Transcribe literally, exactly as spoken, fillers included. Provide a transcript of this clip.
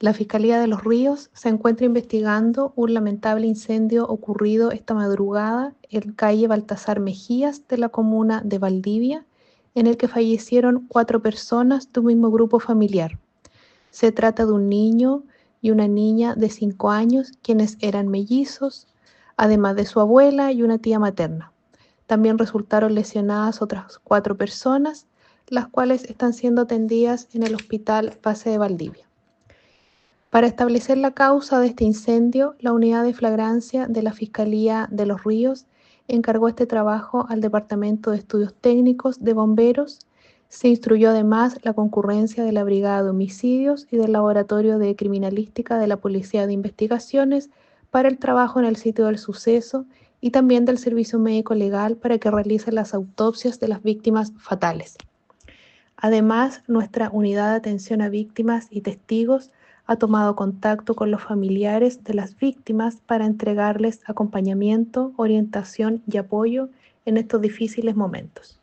La Fiscalía de Los Ríos se encuentra investigando un lamentable incendio ocurrido esta madrugada en calle Baltasar Mejías de la comuna de Valdivia, en el que fallecieron cuatro personas de un mismo grupo familiar. Se trata de un niño y una niña de cinco años, quienes eran mellizos, además de su abuela y una tía materna. También resultaron lesionadas otras cuatro personas, las cuales están siendo atendidas en el Hospital Base de Valdivia. Para establecer la causa de este incendio, la unidad de flagrancia de la Fiscalía de Los Ríos encargó este trabajo al Departamento de Estudios Técnicos de Bomberos. Se instruyó además la concurrencia de la Brigada de Homicidios y del Laboratorio de Criminalística de la Policía de Investigaciones para el trabajo en el sitio del suceso y también del Servicio Médico Legal para que realice las autopsias de las víctimas fatales. Además, nuestra unidad de atención a víctimas y testigos ha tomado contacto con los familiares de las víctimas para entregarles acompañamiento, orientación y apoyo en estos difíciles momentos.